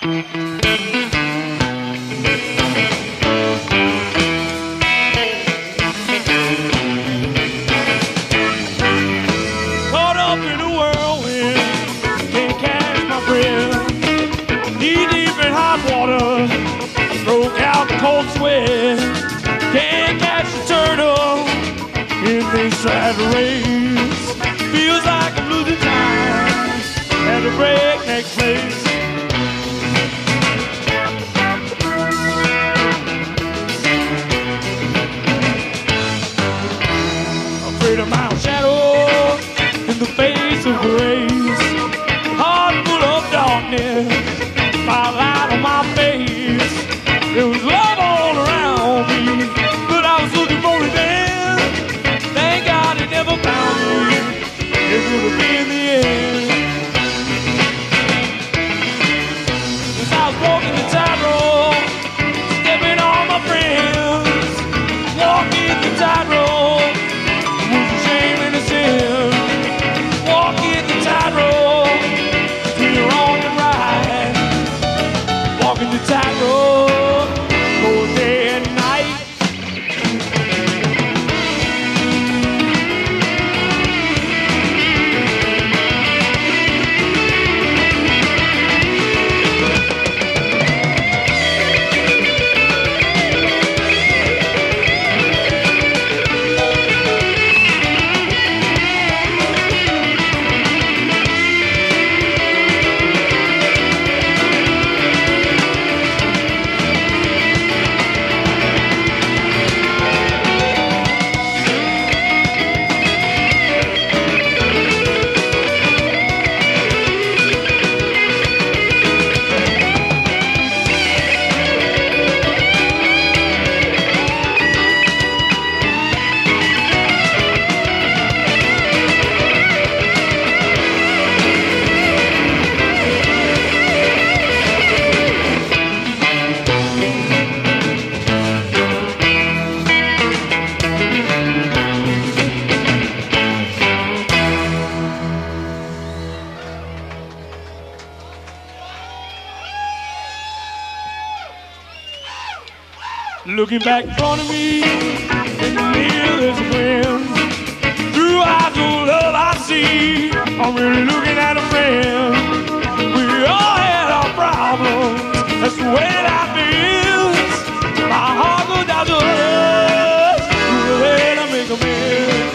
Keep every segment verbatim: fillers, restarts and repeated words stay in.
Caught up in a whirlwind, can't catch my breath. Knee deep in hot water, broke out in cold sweat. Can't catch the turtle in this sad race. Feels like I'm losing time at a breakneck pace. Afraid of my shadow in the face of grace. Heart full of darkness, spotlight on my face. There was love all around me, but I was looking for it then. Thank God it never found me. It would have been the end. As I was walking the tightrope, stepping on my friends, walking the tightrope was a shame and a sin. Walking the tightrope between wrong and right. Walking the tightrope both day and night. Looking back in front of me, in the mirror there's a friend. Through eyes of love I see, I'm really looking at a friend. We all had our problems, that's the way life is. My heart goes out to us, we're there to make amends.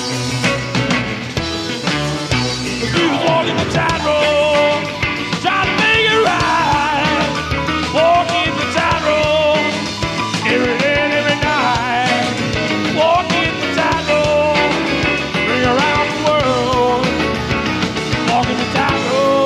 But we was walking the tightrope, trying to make it right. Walking the tightrope, every day and every night. Walking the tightrope, bring around the world. Walking the tightrope.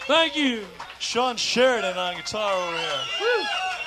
Thank you. Sean Sheridan on guitar over here. Woo.